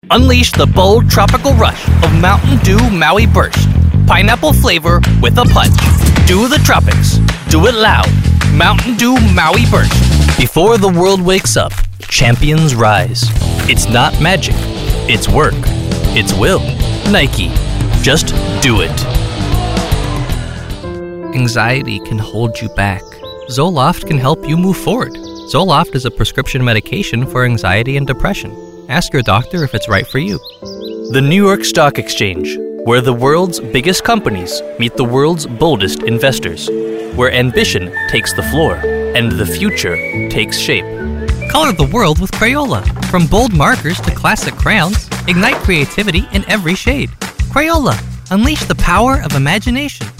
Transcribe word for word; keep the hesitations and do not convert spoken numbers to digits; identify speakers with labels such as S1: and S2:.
S1: Unleash the bold tropical rush of Mountain Dew Maui Burst. Pineapple flavor with a punch. Do the tropics. Do it loud. Mountain Dew Maui Burst. Before the world wakes up, champions rise. It's not magic. It's work. It's will. Nike. Just do it. Anxiety can hold you back. Zoloft can help you move forward. Zoloft is a prescription medication for anxiety and depression. Ask your doctor if it's right for you. The New York Stock Exchange, where the world's biggest companies meet the world's boldest investors, where ambition takes the floor and the future takes shape. Color the world with Crayola. From bold markers to classic crayons, ignite creativity in every shade. Crayola, unleash the power of imagination.